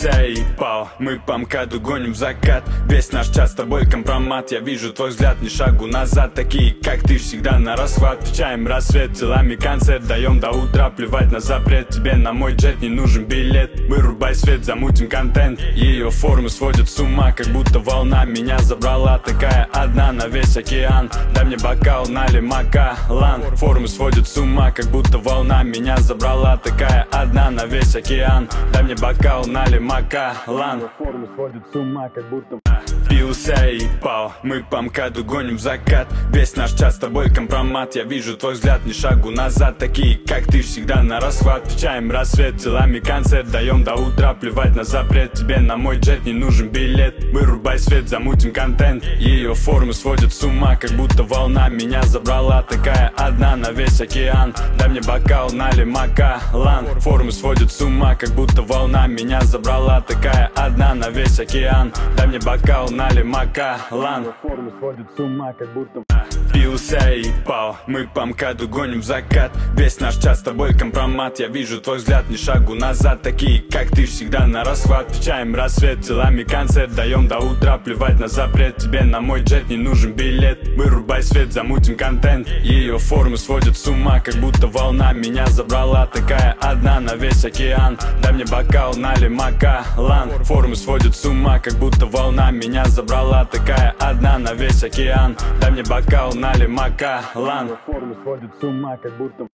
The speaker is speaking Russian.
Впился и пал, мы по МКАДу гоним в закат. Весь наш час с тобой компромат. Я вижу твой взгляд, ни шагу назад. Такие, как ты, всегда на расхват. Встречаем рассвет, телами концерт. Даем до утра, плевать на запрет. Тебе на мой джет не нужен билет. Вырубай свет, замутим контент. Ее формы сводят с ума, как будто волна меня забрала. Такая одна на весь океан. Дай мне бокал, налей макалан. Формы сводят с ума, как будто волна меня забрала. Такая одна на весь океан. Дай мне бокал, налей макалан. Формы сводят с ума, как будто... Впился и пал, мы по МКАДу гоним в закат. Весь наш час с тобой компромат. Я вижу твой взгляд, ни шагу назад. Такие, как ты, всегда на расхват. Встречаем рассвет, телами концерт. Даем до утра, плевать на запрет. Тебе на мой джет не нужен билет. Вырубай свет, замутим контент. Ее формы сводят с ума, как будто волна меня забрала. Такая одна на весь океан. Дай мне бокал, налей макалан. Формы сводят с ума, как будто волна меня забрала. Такая одна на весь океан. Дай мне бокал, налей макалан. Формы сводят с ума, как будто... Впился и пал, мы по МКАДу гоним в закат. Весь наш час с тобой компромат. Я вижу твой взгляд, ни шагу назад. Такие, как ты, всегда на расхват. Встречаем рассвет, телами концерт. Даем до утра, плевать на запрет. Тебе на мой джет не нужен билет. Вырубай свет, замутим контент. Ее формы сводят с ума, как будто волна меня забрала. Такая одна на весь океан. Дай мне бокал, налей макалан. Формы сводят с ума, как будто волна меня забрала. Такая одна на весь океан. Дай мне бокал, налей макалан. Формы сводят с ума, как будто...